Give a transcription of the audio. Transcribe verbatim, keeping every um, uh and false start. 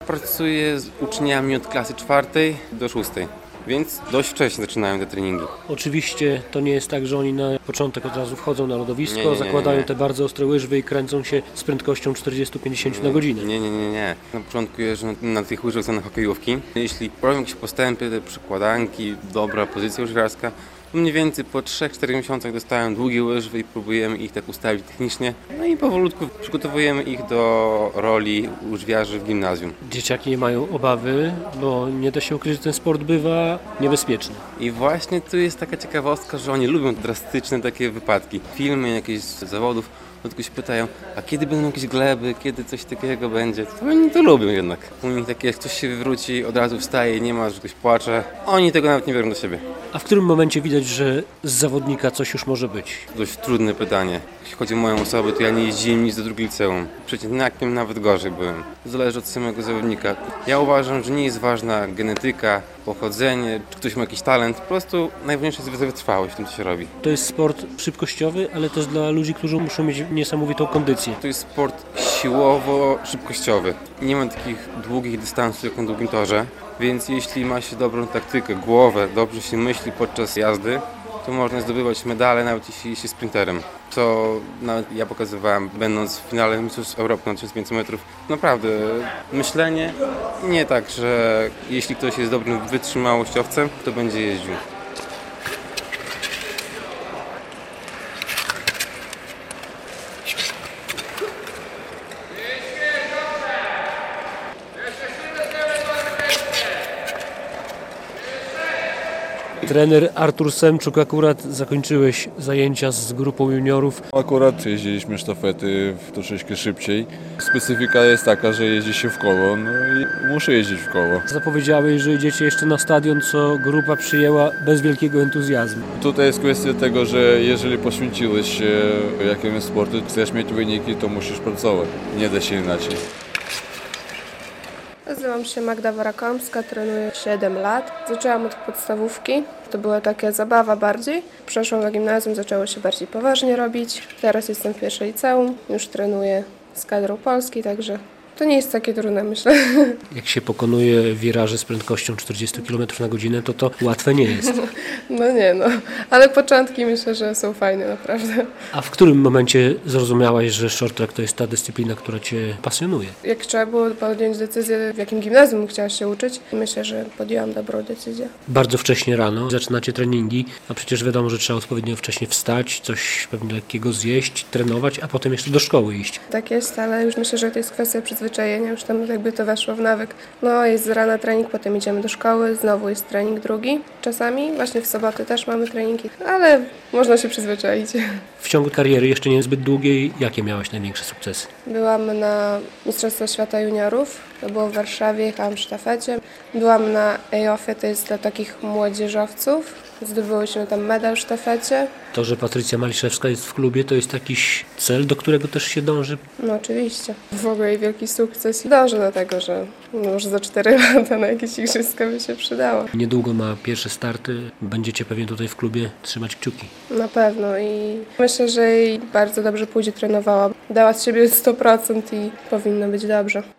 pracuję z uczniami od klasy czwartej do szóstej, więc dość wcześnie zaczynają te treningi. Oczywiście to nie jest tak, że oni na początek od razu wchodzą na lodowisko, Nie, nie, nie, zakładają nie. te bardzo ostre łyżwy i kręcą się z prędkością czterdzieści do pięćdziesięciu na godzinę. Nie, nie, nie, nie. Na początku jeżdżę na, na tych łyżwach są na hokejówki. Jeśli robią jakieś postępy, te przykładanki, dobra pozycja łyżwiarska, to mniej więcej po trzech czterech miesiącach dostają długie łyżwy i próbujemy ich tak ustawić technicznie. No i powolutku przygotowujemy ich do roli łyżwiarzy w gimnazjum. Dzieciaki mają obawy, bo nie da się ukryć, że ten sport bywa niebezpieczny. I właśnie tu jest taka ciekawostka, że oni lubią drastyczne takie wypadki. Filmy jakieś z zawodów, no tylko się pytają, a kiedy będą jakieś gleby, kiedy coś takiego będzie? To oni to lubią jednak. U nich takie, jak ktoś się wywróci, od razu wstaje, nie ma, że ktoś płacze. Oni tego nawet nie biorą do siebie. A w którym momencie widać, że z zawodnika coś już może być? Dość trudne pytanie. Jeśli chodzi o moją osobę, to ja nie jeździłem nic do drugiego liceum. Przeciętniakiem nawet gorzej byłem. Zależy od samego zawodnika. Ja uważam, że nie jest ważna genetyka, pochodzenie, czy ktoś ma jakiś talent. Po prostu najważniejsza jest wytrwałość w tym, co się robi. To jest sport szybkościowy, ale też dla ludzi, którzy muszą mieć niesamowitą kondycję. To jest sport siłowo-szybkościowy. Nie ma takich długich dystansów jak na długim torze, więc jeśli ma się dobrą taktykę, głowę, dobrze się myśli podczas jazdy, to można zdobywać medale, nawet jeśli jest sprinterem. Co nawet ja pokazywałem, będąc w finale Mistrzostw Europy na tysiąc pięćset metrów. Naprawdę myślenie nie tak, że jeśli ktoś jest dobrym wytrzymałościowcem, to będzie jeździł. Trener Artur Semczuk, akurat zakończyłeś zajęcia z grupą juniorów. Akurat jeździliśmy sztafety troszeczkę szybciej. Specyfika jest taka, że jeździ się w koło, no i muszę jeździć w koło. Zapowiedziałeś, że idziecie jeszcze na stadion, co grupa przyjęła bez wielkiego entuzjazmu. Tutaj jest kwestia tego, że jeżeli poświęciłeś się jakiemuś sportu, chcesz mieć wyniki, to musisz pracować. Nie da się inaczej. Nazywam się Magda Warakomska, trenuję siedem lat. Zaczęłam od podstawówki, to była taka zabawa bardziej. Przeszłam do gimnazjum, zaczęło się bardziej poważnie robić. Teraz jestem w pierwszej liceum, już trenuję z kadrą Polski, także to nie jest takie trudne, myślę. Jak się pokonuje wiraże z prędkością czterdzieści kilometrów na godzinę, to to łatwe nie jest. No nie no, ale początki myślę, że są fajne naprawdę. A w którym momencie zrozumiałaś, że short track to jest ta dyscyplina, która Cię pasjonuje? Jak trzeba było podjąć decyzję, w jakim gimnazjum chciała się uczyć, myślę, że podjęłam dobrą decyzję. Bardzo wcześnie rano zaczynacie treningi, a przecież wiadomo, że trzeba odpowiednio wcześnie wstać, coś pewnie lekkiego zjeść, trenować, a potem jeszcze do szkoły iść. Tak jest, ale już myślę, że to jest kwestia przyzwyczajenia, już tam jakby to weszło w nawyk. No jest z rana trening, potem idziemy do szkoły, znowu jest trening drugi. Czasami, właśnie w soboty też mamy treningi, ale można się przyzwyczaić. W ciągu kariery jeszcze niezbyt długiej, jakie miałaś największe sukcesy? Byłam na Mistrzostwach Świata Juniorów, to było w Warszawie, jechałam w sztafecie. Byłam na E O F-ie, to jest dla takich młodzieżowców. Zdobyłyśmy tam medal w sztafecie. To, że Patrycja Maliszewska jest w klubie, to jest jakiś cel, do którego też się dąży? No oczywiście. W ogóle jej wielki sukces. Dążę do tego, że może za cztery lata na jakieś igrzyska by się przydało. Niedługo ma pierwsze starty, będziecie pewnie tutaj w klubie trzymać kciuki. Na pewno i myślę, że jej bardzo dobrze pójdzie, trenowała. Dała z siebie sto procent i powinno być dobrze.